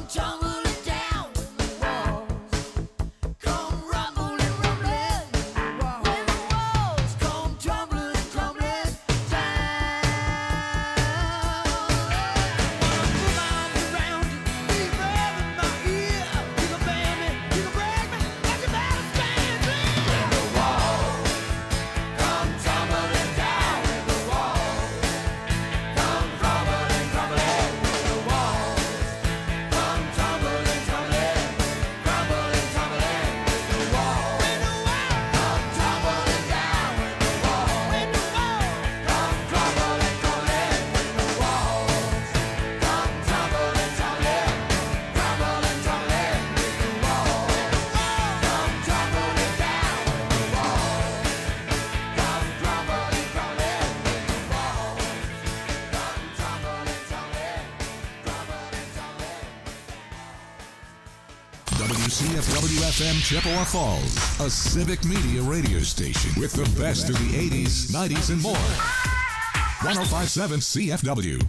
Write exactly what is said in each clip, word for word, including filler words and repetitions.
C F W F M Chippewa Falls, a civic media radio station with the best of the eighties, nineties, and more. one oh five point seven C F W.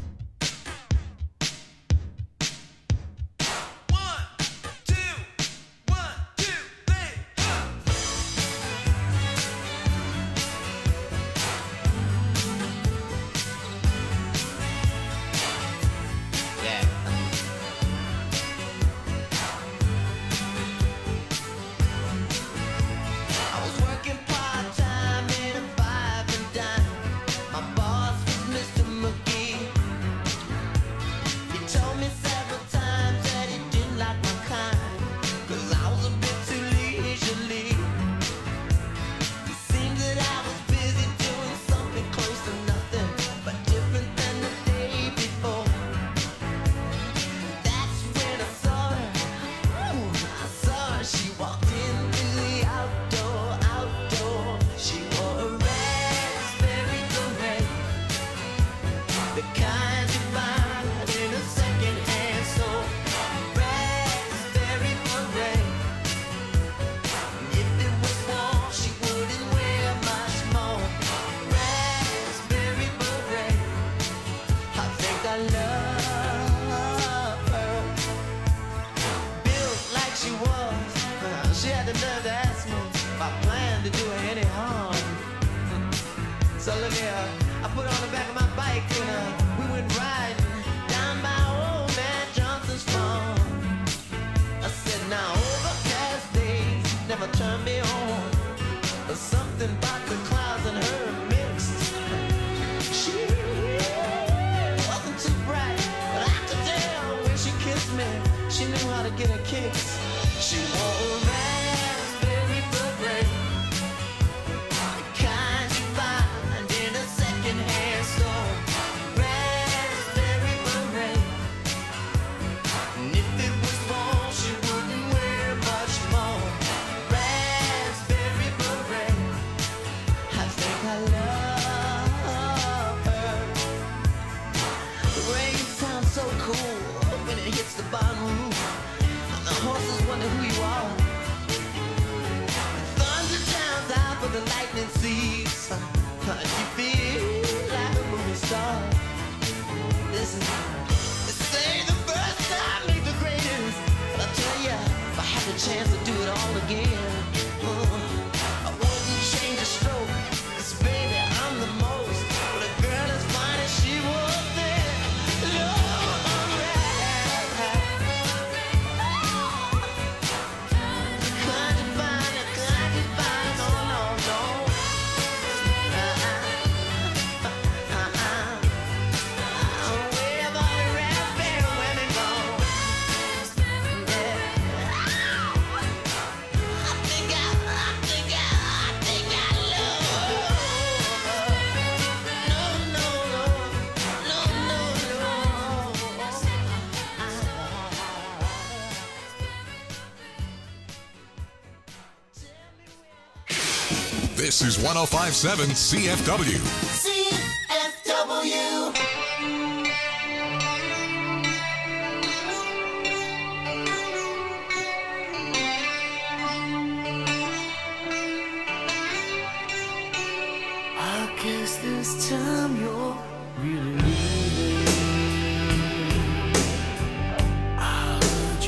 This is one oh five point seven C F W. C F W. I guess this time you're really leaving. I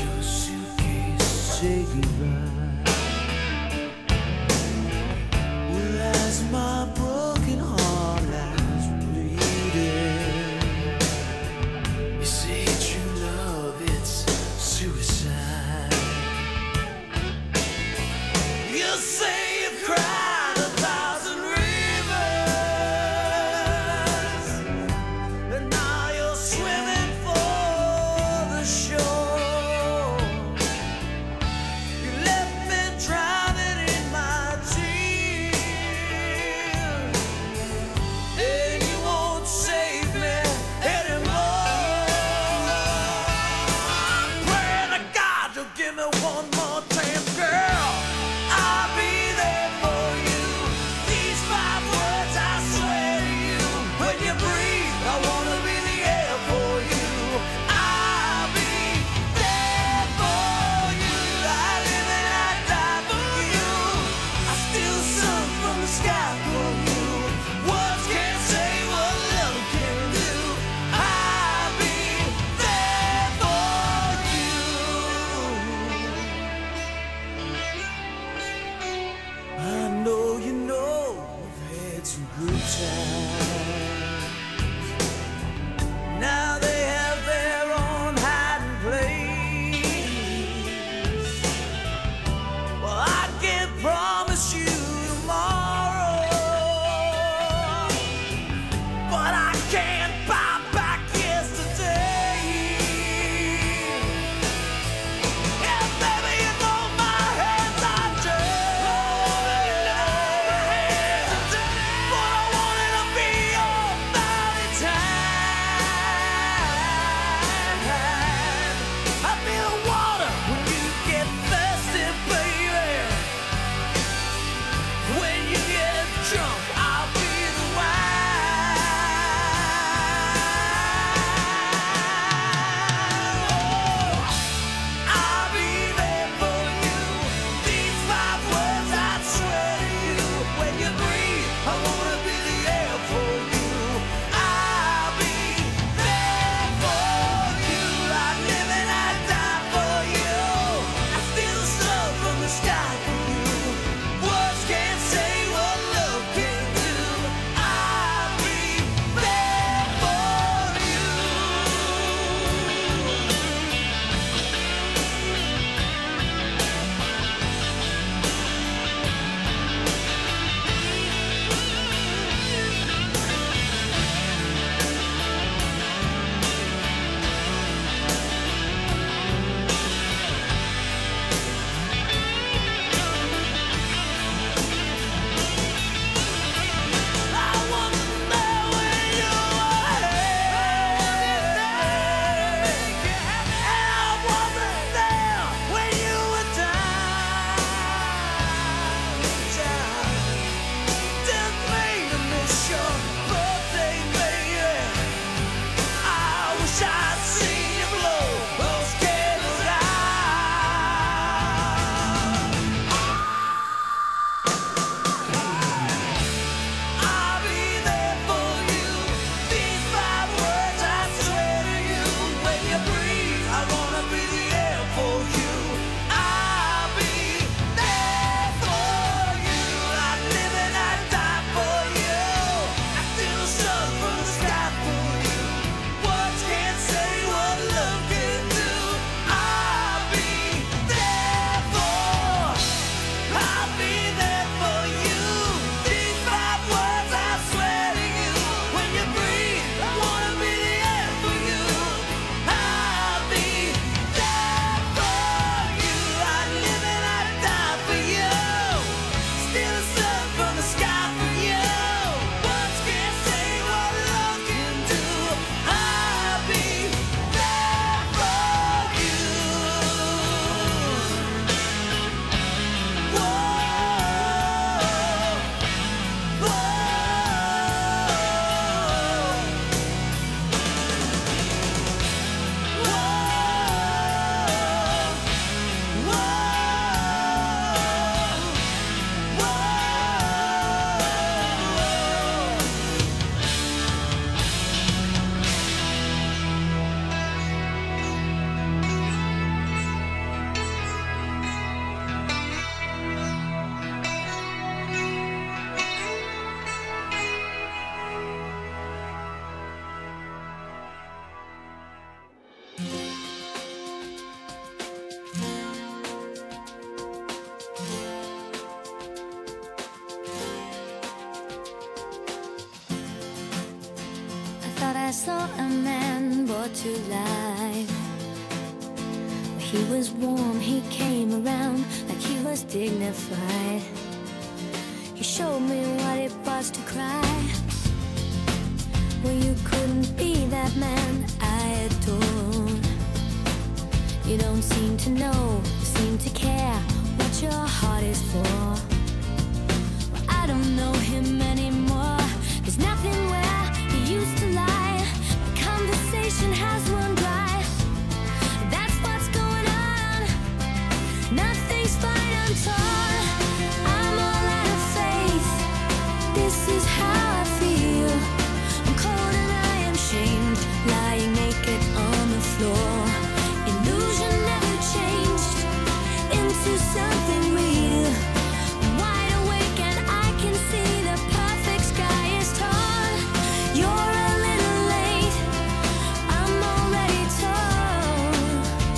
He was warm, he came around like he was dignified. He showed me what it was to cry. Well, you couldn't be that man I adore. You don't seem to know, seem to care what your heart is for. Well, I don't know him anymore. There's nothing where he used to lie. My conversation has run dry. That's what's going on. Nothing's fine, I'm torn. I'm all out of faith. This is how I feel. I'm cold and I am shamed, lying naked on the floor. Illusion never changed into something real. I'm wide awake and I can see the perfect sky is torn. You're a little late, I'm already torn.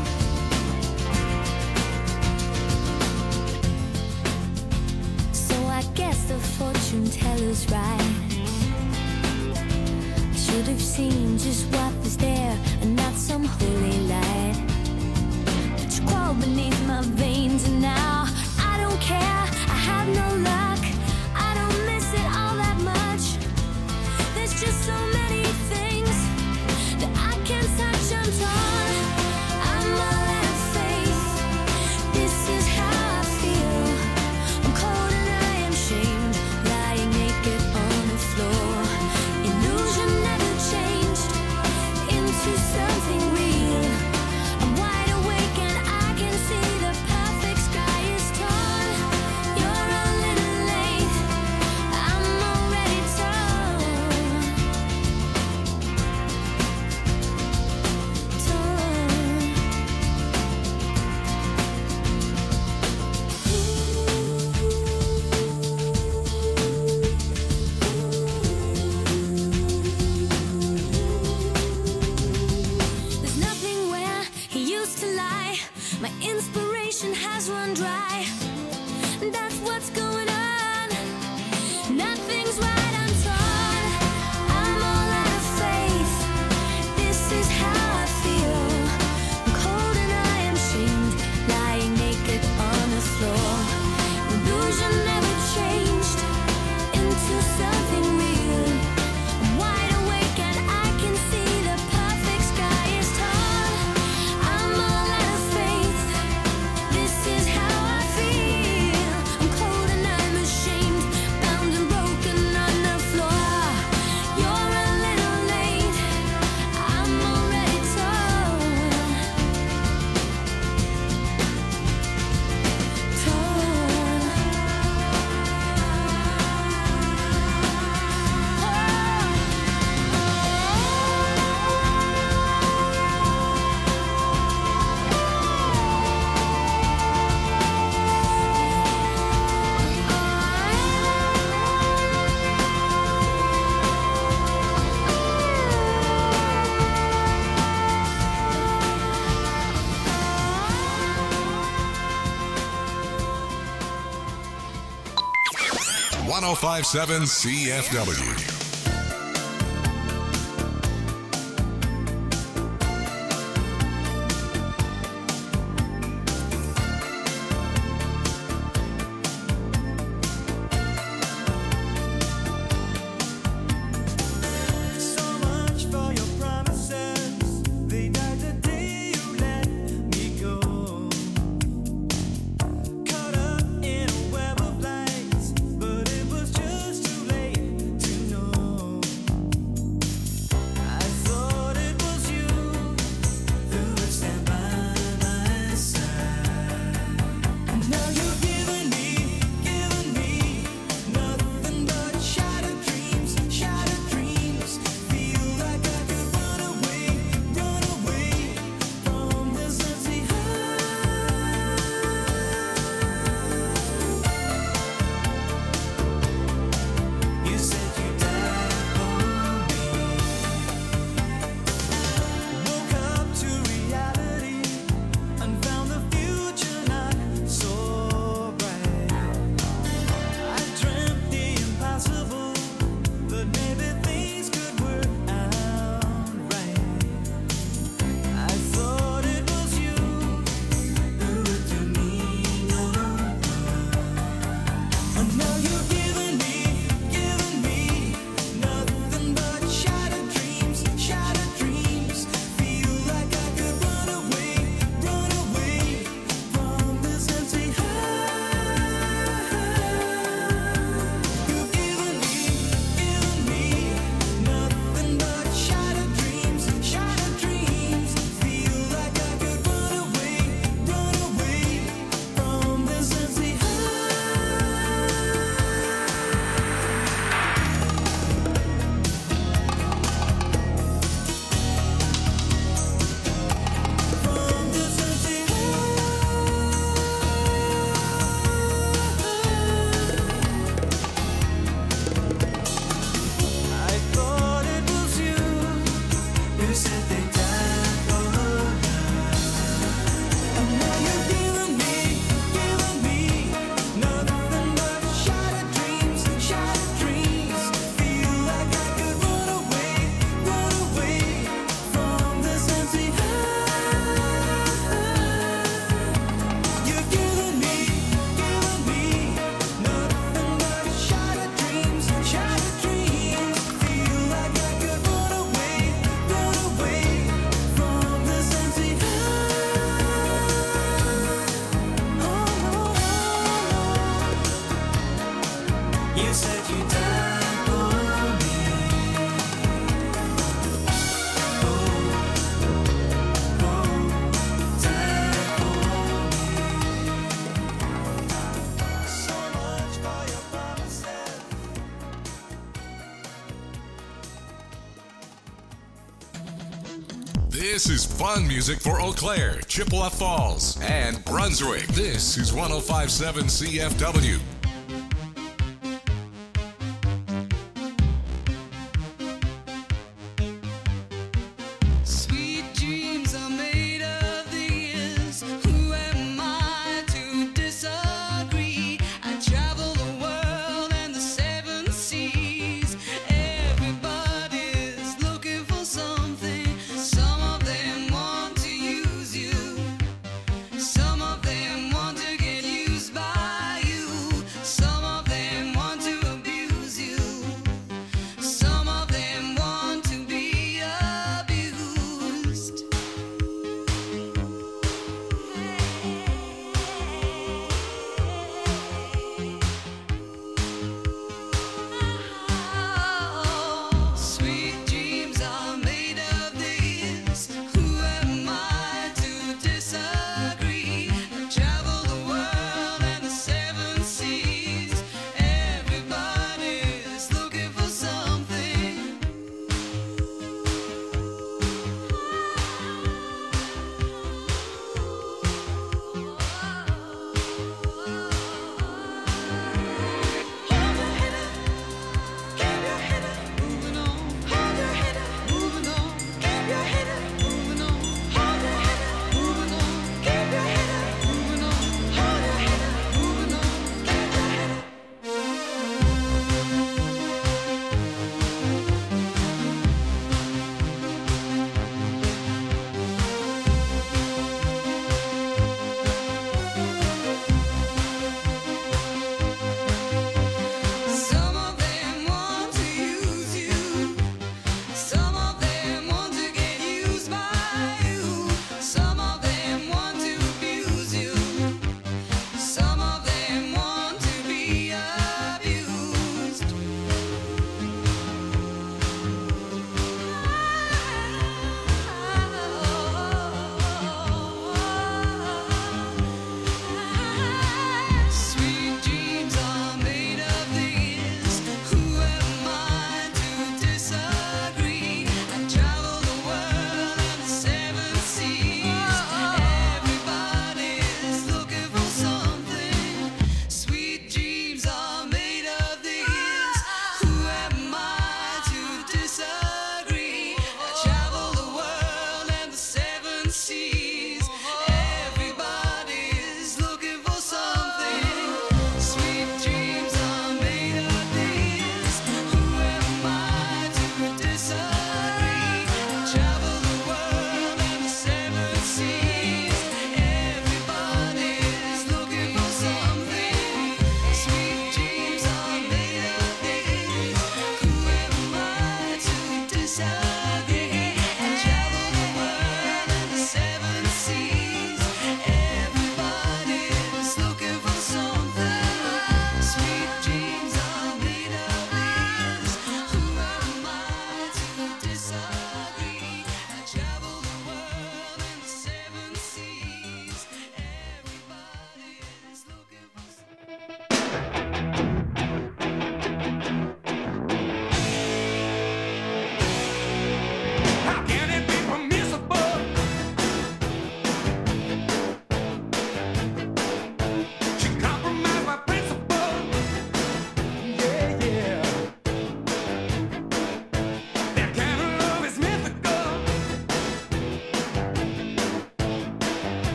So I guess the fortune teller's right. I should have seen just what was there and not some holy light. But you crawl beneath my veins and now I don't care, I have no luck. I don't miss it all that much. There's just so many things that I can't touch, I'm torn. I'm all out of faith. This is how I feel. I'm cold and I am shamed, lying naked on the floor. Illusion never changed into something real. I'm wide awake and I can see the perfect sky is torn. You're a little late, I'm already torn. There's nothing where he used to lie. My inspiration has run dry. That's what's going on. Nothing's right, I'm torn. I'm all out of faith. This is how I feel. I'm cold and I am shamed, lying naked on the floor. Illusion never changed into something real. I'm wide awake and I can see the perfect sky is torn. I'm all out of faith. This is how I feel. I'm cold and I'm ashamed, bound and broken on the floor. You're a little late, I'm already torn. one oh five point seven C F W. So much for your promises. They died the day you let me go. Caught up in a web of lights, but it was just too late to know. This is fun music for Eau Claire, Chippewa Falls, and Brunswick. This is one oh five point seven C F W. Some of them want to get used by you.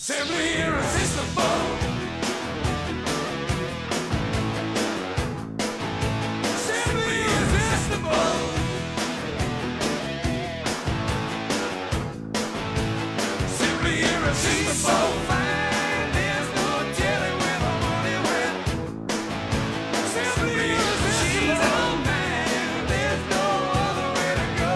Simply irresistible. Simply irresistible. Simply irresistible. Fine, there's no telling where the money went. Simply irresistible. She's all mine. There's no other way to go.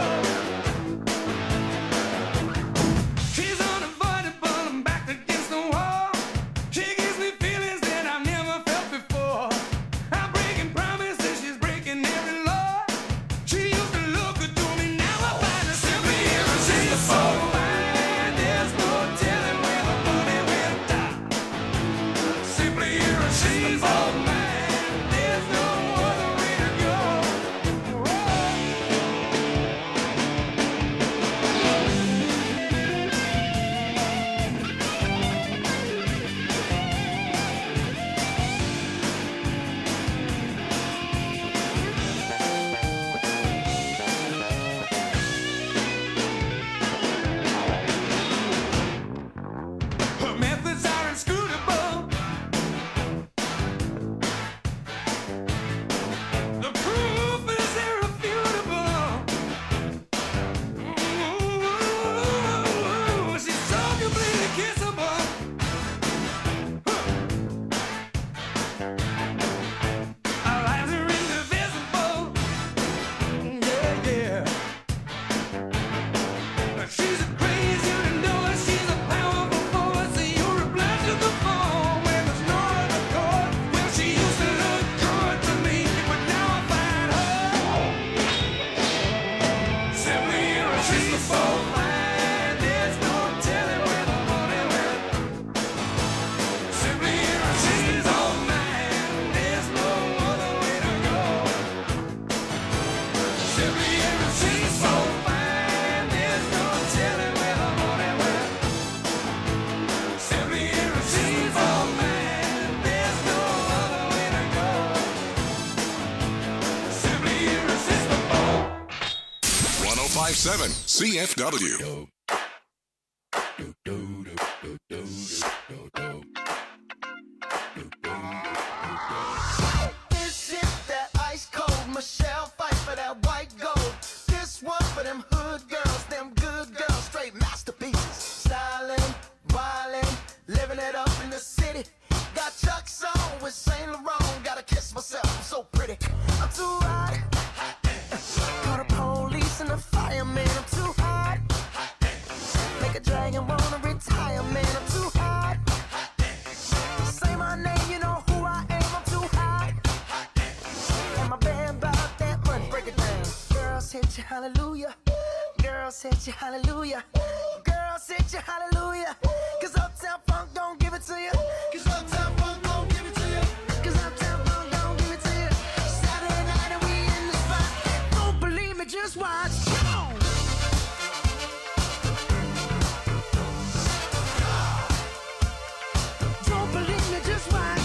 She's unavoidable. I'm back against the wall. She gives me feelings that I've never felt before. I'm breaking promises. She's breaking every law. She used to look good to me. Now I find her simply irresistible. Fine, there's no telling where the money went. Simply irresistible. Man, there's no other way to go. Her methods are inscrutable. The proof is irrefutable. Ooh, she's so completely kissable. Our lives are indivisible. Yeah, yeah. She's a crazy, you know her. She's a powerful force. You're a blood to the bone when there's no other chord. Well, she used to look good to me, but now I find her simply irresistible. Fine, there's no telling where the money went. Simply irresistible, man. There's no other way to go. Simply irresistible. Fine, there's no telling where the money went. Simply irresistible, man. There's no other way to go. Simply irresistible. ten fifty-seven C F W. This is that ice cold Michelle fight for that white gold. This one for them hood girls, them good girls, straight masterpieces. Styling, wildin', living it up in the city. Got Chuck's on with Saint Laurent. Gotta kiss myself, I'm so pretty. I'm too hot. Call the police and the fireman. I'm too hot. Make a dragon wanna retire, man. I'm too hot. Say my name, you know who I am. I'm too hot. And my band bought that money. Break it down. Girls hit you, hallelujah. Girls hit you, hallelujah. Girls hit you, hallelujah. Cause Uptown Funk don't give it to you. Cause Uptown Funk don't give it to you. Cause Uptown Funk don't give it to you. Saturday night and we in the spot. Don't believe me, just watch. Come on. Don't believe me, just watch.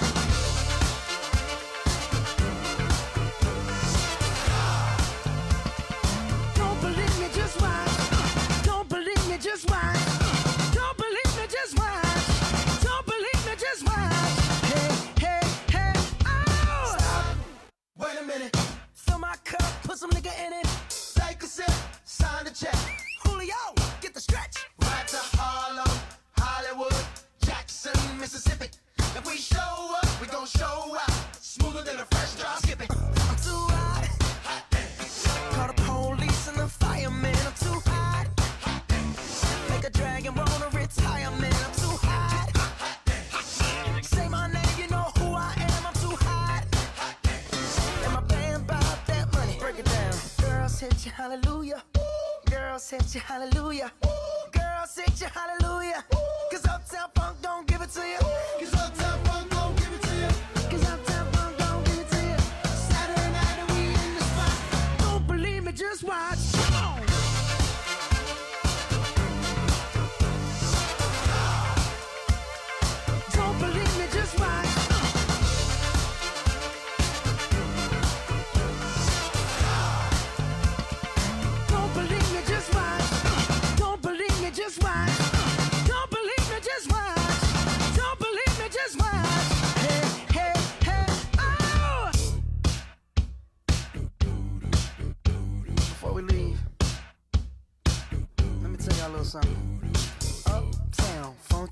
Don't believe me, just watch. Don't believe me, just watch. Don't believe me, just watch. Don't believe me, just watch. Hey, hey, hey, oh! Stop. Wait a minute. Fill my cup, put some nigga in it. Take a sip, sign the check. Julio, get the stretch. Right to Harlem, Hollywood, Jackson, Mississippi. If we show up, we gon' show out. Smoother than a fresh drop skipping. I'm too hot. Call the police and the fireman. I'm too hot. Make a dragon wanna retire, man. I'm too hot. Say my name, you know who I am. I'm too hot. And my band bought that money. Break it down. Girls hit you, hallelujah. Girls hit you, hallelujah. Girls hit you, hallelujah. Cause Uptown Funk don't give it to you. Cause Uptown Funk don't give it to you. Cause Uptown Funk don't give it to you. Saturday night and we in the spot. Don't believe me, just watch. Come on. Don't believe me, just watch. Don't believe me, just watch. Don't believe me, just watch. Don't believe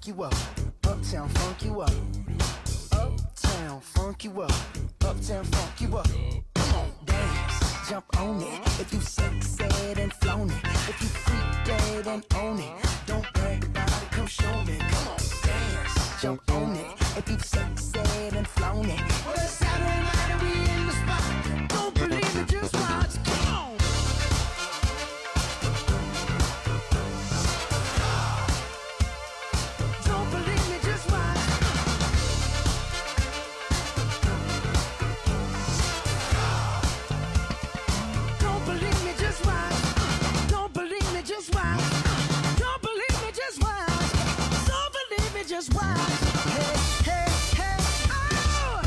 you up. Uptown funk you up. Uptown funk you up. Uptown funk you up. Come on, dance, jump on it. If you sexed and flown it, if you freak dead and own it, don't brag about it, come show me. Come on, dance, jump on it. If you sexed and flown it, well it's Saturday night and we in the spot. Don't believe me, just watch. Come on. Don't believe me, just watch. Don't believe me, just watch. Don't believe me, just watch. Don't believe me, just watch. Don't believe me, just watch. Hey, hey, hey, oh!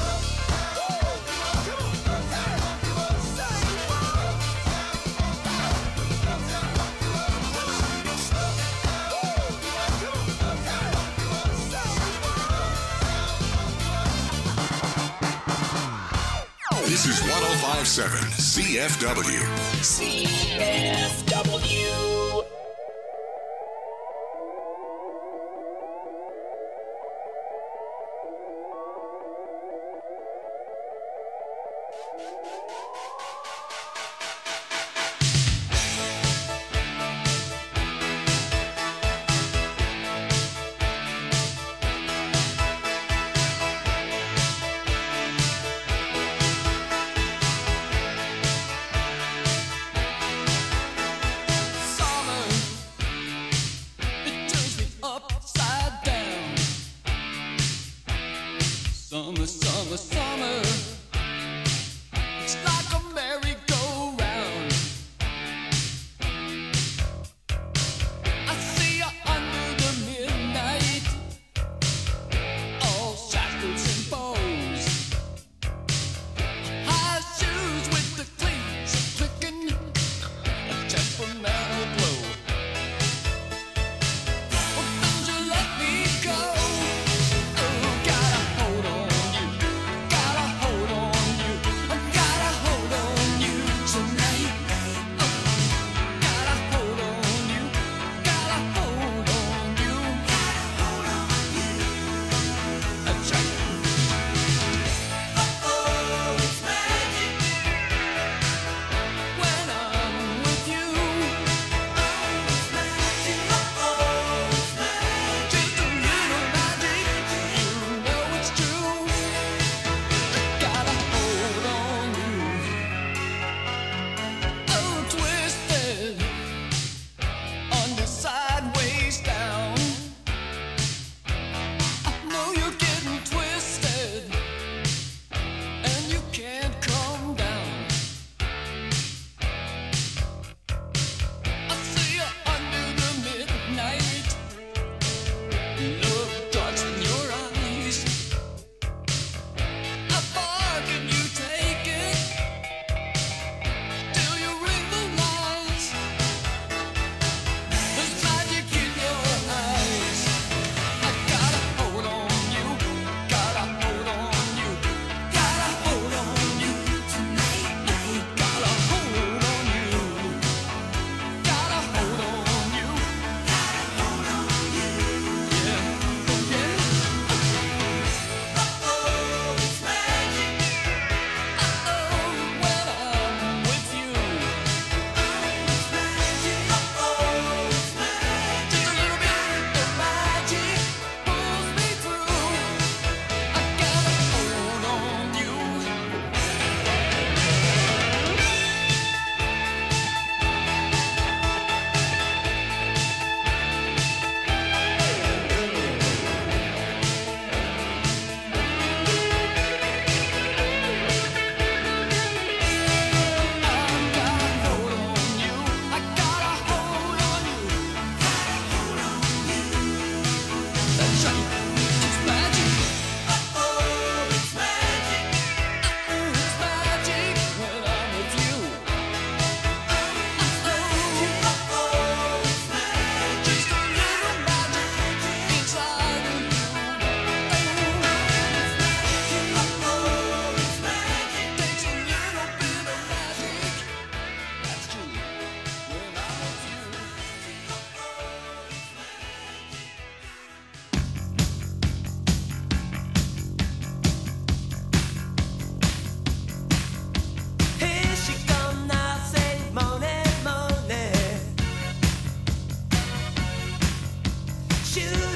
This is one oh five point seven C F W. C F W. Summer, summer, summer. It's like a merry-go-round. I see you under the midnight, all shackles and bows. High shoes with the cleats clicking, a temperamental glow. Well, don't you let me go. Oh, got a hold on you. Got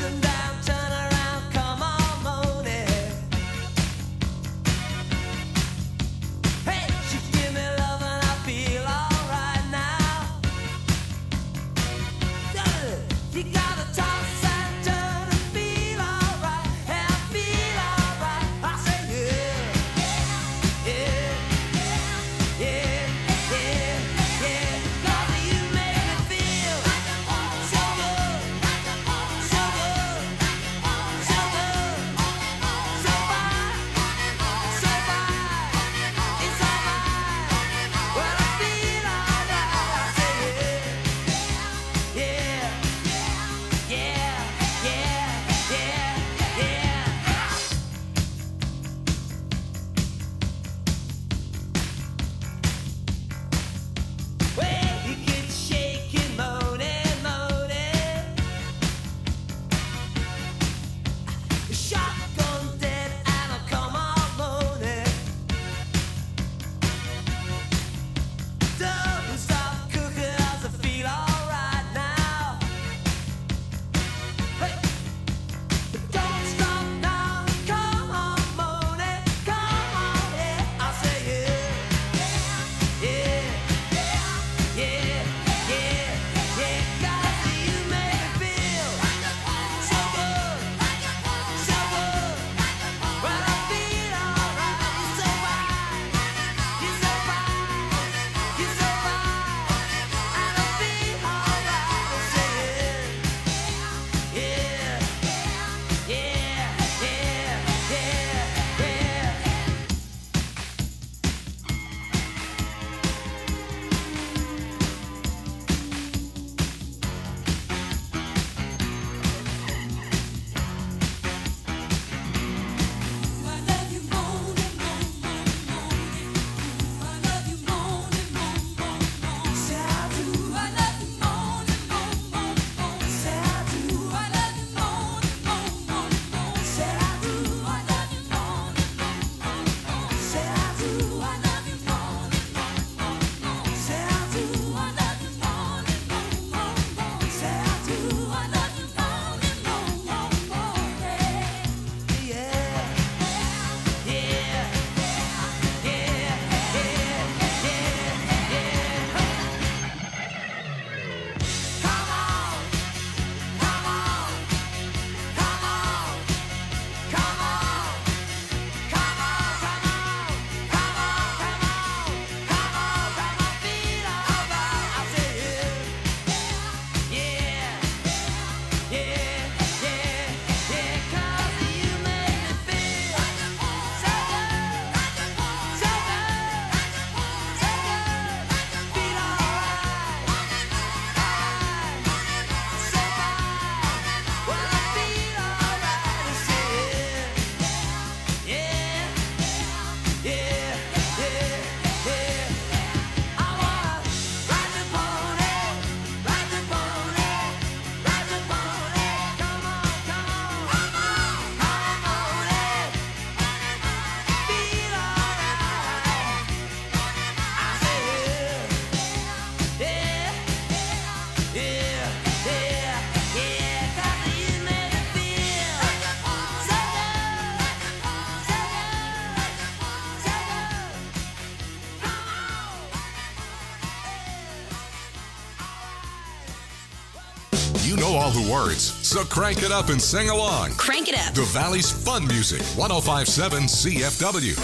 You know all the words, so crank it up and sing along. Crank it up. The Valley's fun music, one oh five point seven C F W.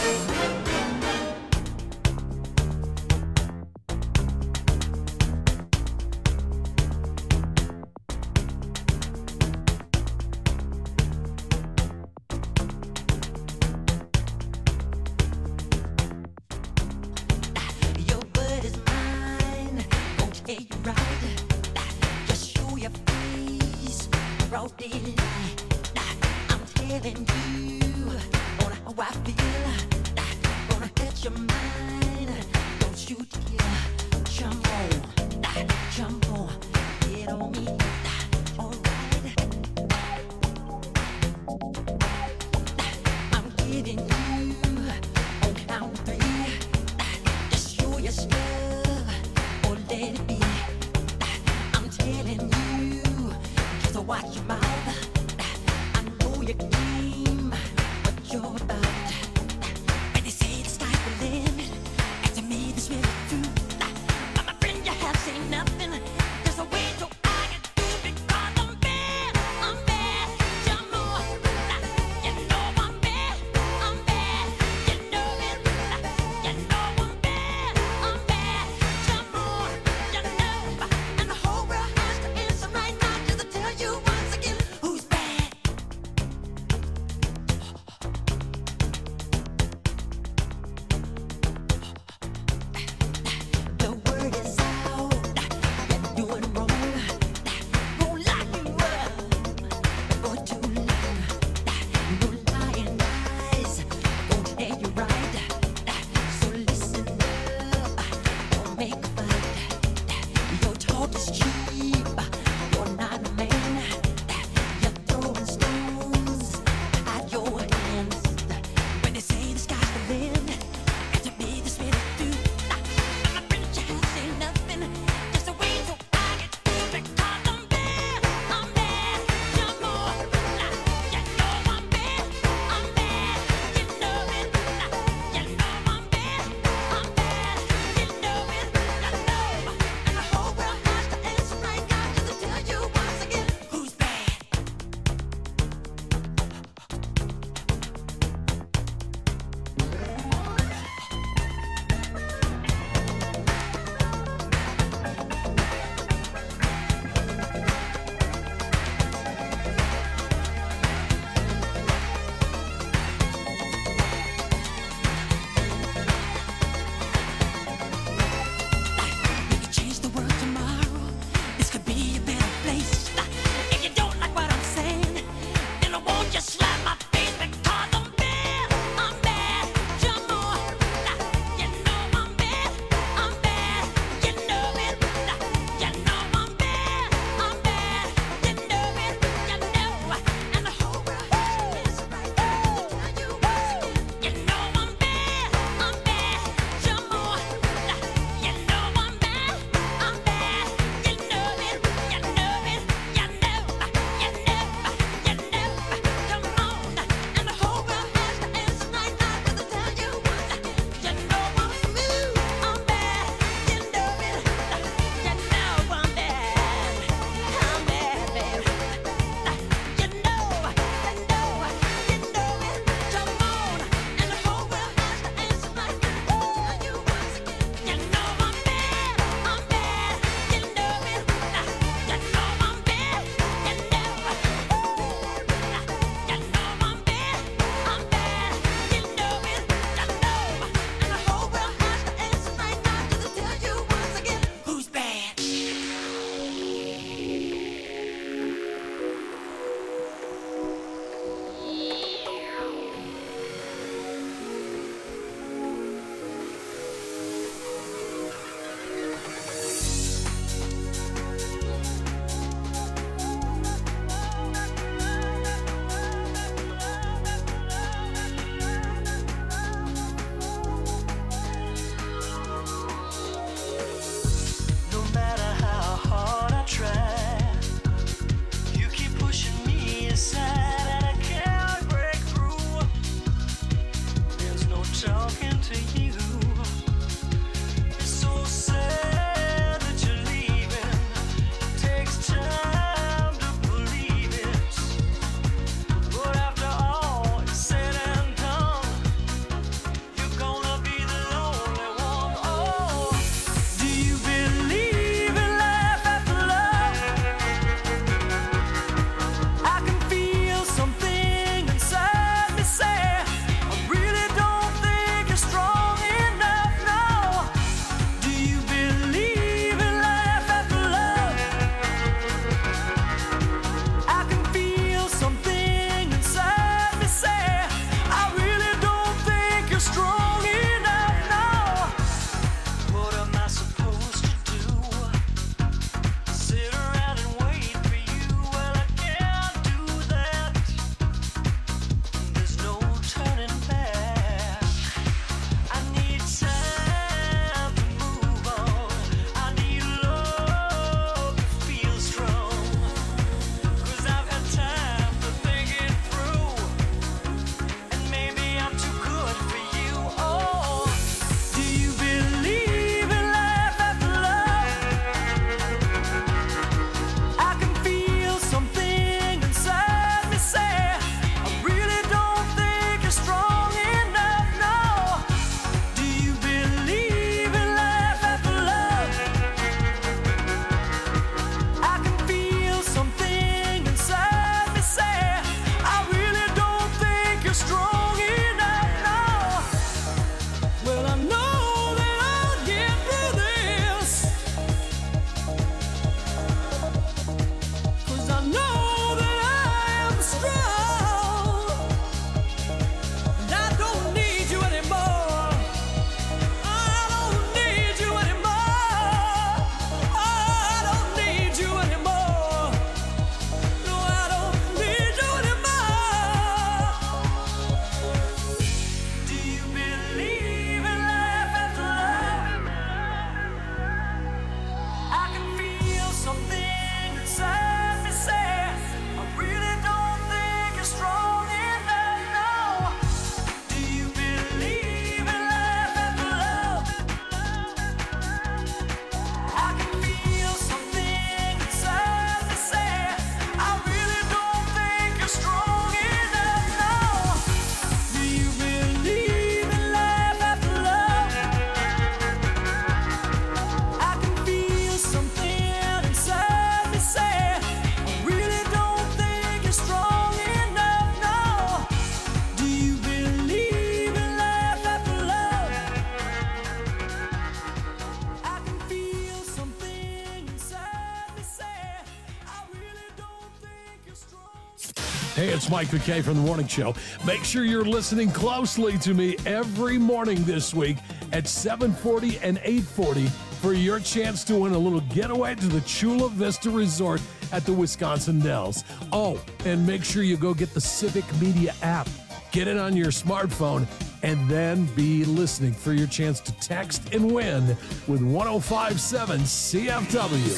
Watch your mouth. Hey, it's Mike McKay from The Morning Show. Make sure you're listening closely to me every morning this week at seven forty and eight forty for your chance to win a little getaway to the Chula Vista Resort at the Wisconsin Dells. Oh, and make sure you go get the Civic Media app. Get it on your smartphone and then be listening for your chance to text and win with one oh five point seven C F W.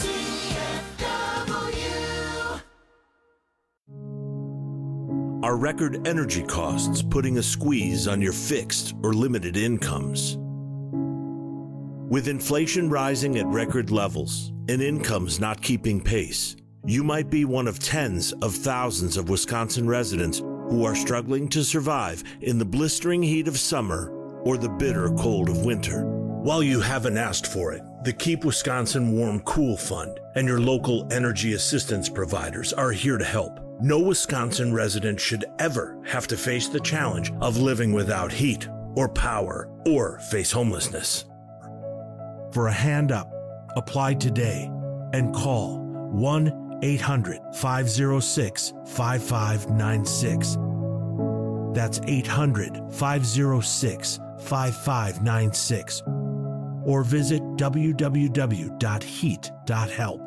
Are record energy costs putting a squeeze on your fixed or limited incomes? With inflation rising at record levels and incomes not keeping pace, you might be one of tens of thousands of Wisconsin residents who are struggling to survive in the blistering heat of summer or the bitter cold of winter. While you haven't asked for it, the Keep Wisconsin Warm Cool Fund and your local energy assistance providers are here to help. No Wisconsin resident should ever have to face the challenge of living without heat or power or face homelessness. For a hand up, apply today and call one eight hundred five oh six five five nine six. That's eight hundred five oh six five five nine six. Or visit w w w dot heat dot help.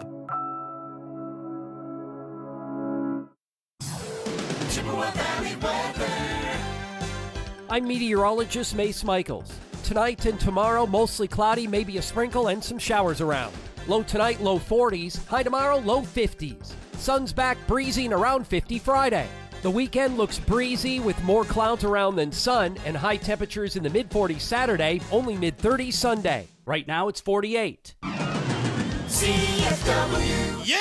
I'm meteorologist Mace Michaels. Tonight and tomorrow, mostly cloudy, maybe a sprinkle and some showers around. Low tonight, low forties. High tomorrow, low fifties. Sun's back, breezy and around fifty Friday. The weekend looks breezy with more clouds around than sun and high temperatures in the mid forties Saturday, only mid thirties Sunday. Right now, it's forty-eight. C F W. Yeah!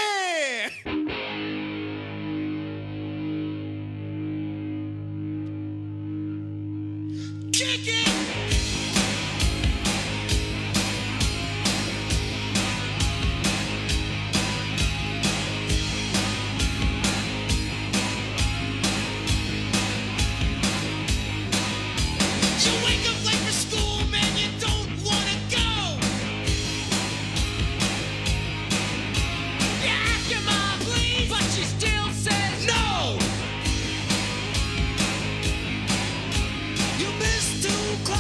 Kick it! Too close.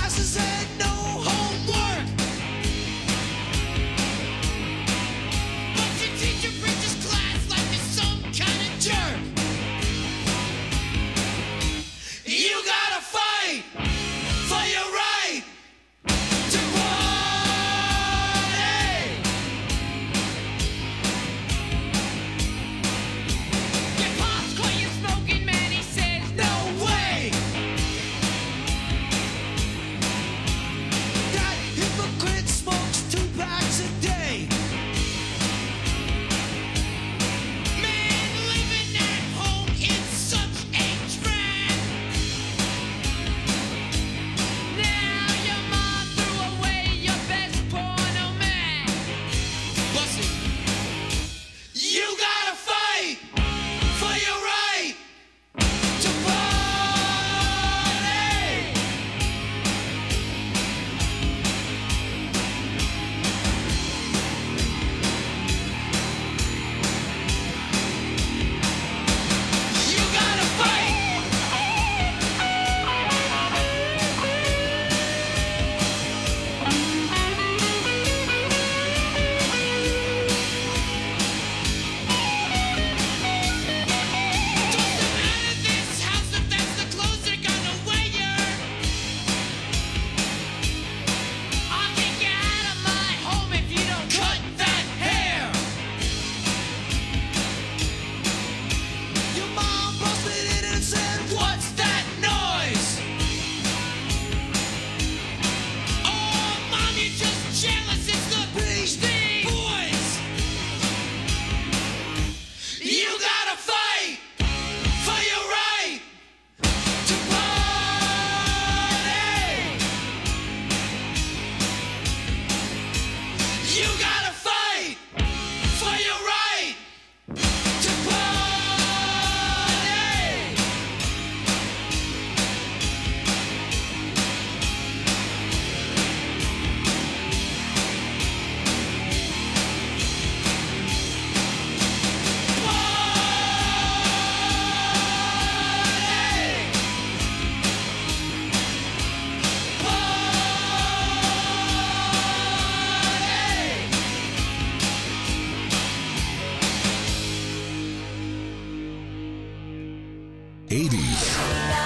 eighties,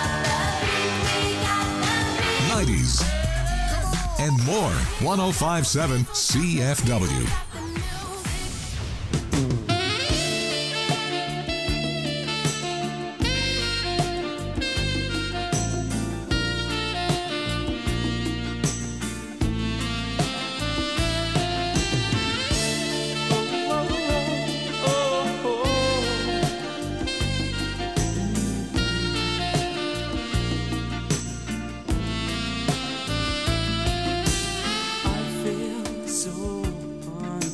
nineties, and more. one oh five point seven C F W. I feel so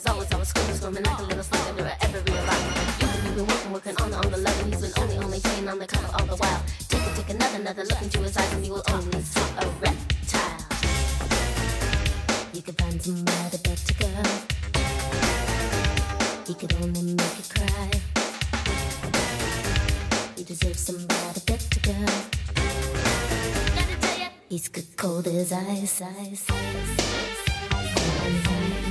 was always, always screaming, screaming like a little slug under an ever realized. You you've been working, working on the, on the level. He's been only, only playing on the cover all the while. Take a, take another, another look into his eyes, and you will only see a reptile. You could find somebody better, girl. He could only make you cry. You deserve somebody better, girl. Gotta tell ya, he's good cold as ice, ice, ice, ice, ice.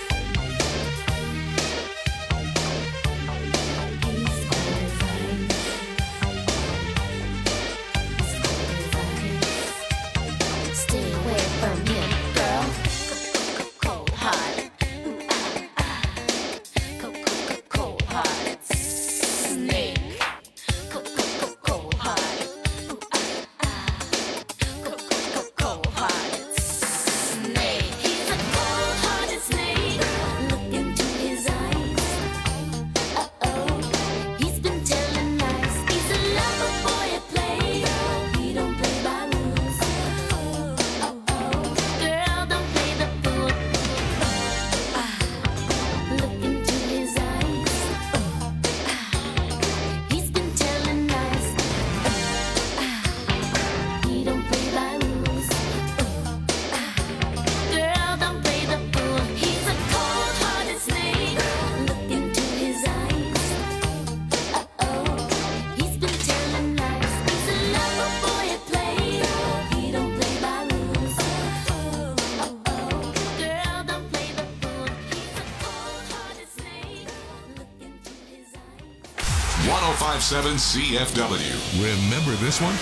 one oh five point seven C F W. Remember this one?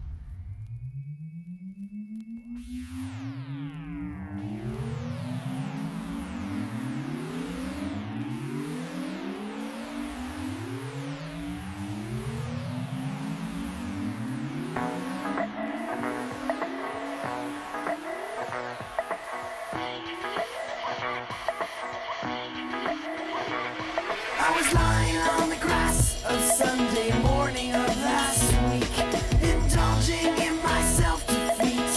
I was lying on the grass of Sunday morning of last week, indulging in my self-defeat.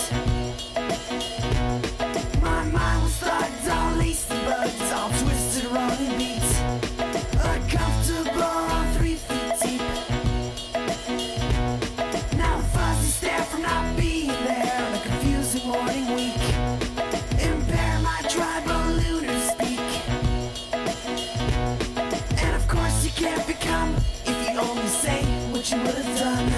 My mind was thugged, all lacy buds, all twisted, wrong and beat. Uncomfortable, three feet deep. Now the fuzzy stare from not being there on a confusing morning week. Impair my tribal lunar speak. And of course you can't become if you only say what you would have done.